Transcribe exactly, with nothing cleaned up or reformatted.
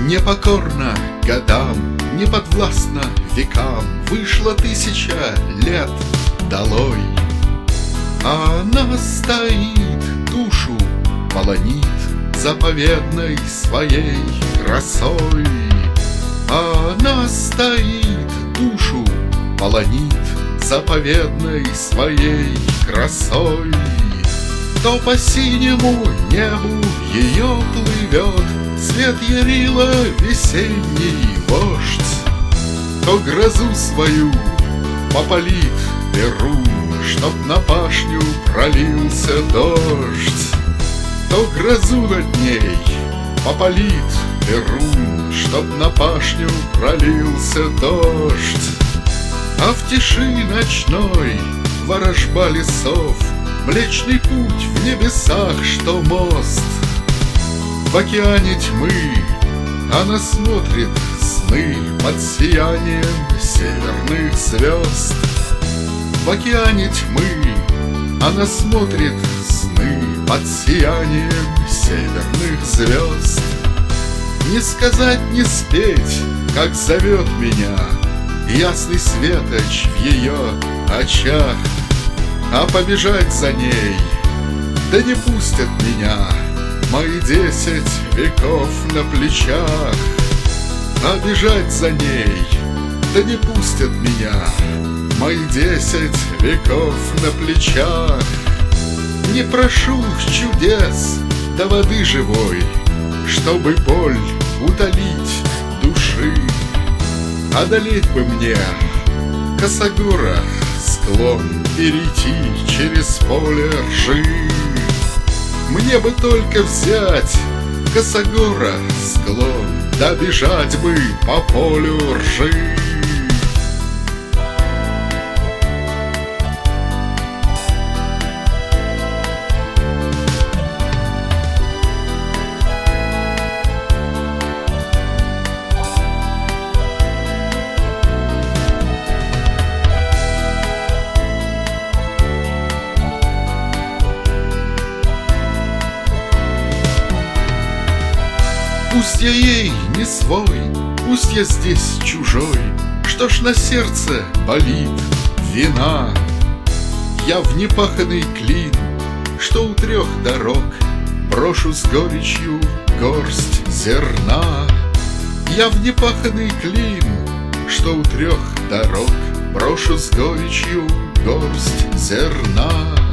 Непокорна годам, не подвластна векам, вышла тысяча лет долой. А она стоит, душу полонит заповедной своей красой. А она стоит, душу полонит заповедной своей красой. То по синему небу ее плывет цвет ярила весенний вождь, то грозу свою попалит Перун, чтоб на пашню пролился дождь, то грозу над ней попалит Перун, чтоб на пашню пролился дождь. А в тиши ночной ворожба лесов, Млечный путь в небесах, что мост. В океане тьмы она смотрит сны под сиянием северных звезд. В океане тьмы она смотрит сны под сиянием северных звезд. Не сказать, не спеть, как зовет меня ясный светоч в ее очах, а побежать за ней, да не пустят меня мои десять веков на плечах. А бежать за ней, да не пустят меня мои десять веков на плечах. Не прошу чудес до воды живой, чтобы боль утолить души. Одолеть бы мне косогора склон, перейти через поле ржи. Мне бы только взять косогора склон, да бежать бы по полю ржи. Пусть я ей не свой, пусть я здесь чужой, что ж на сердце болит вина. Я в непаханный клин, что у трех дорог, брошу с горечью горсть зерна. Я в непаханный клин, что у трех дорог, брошу с горечью горсть зерна.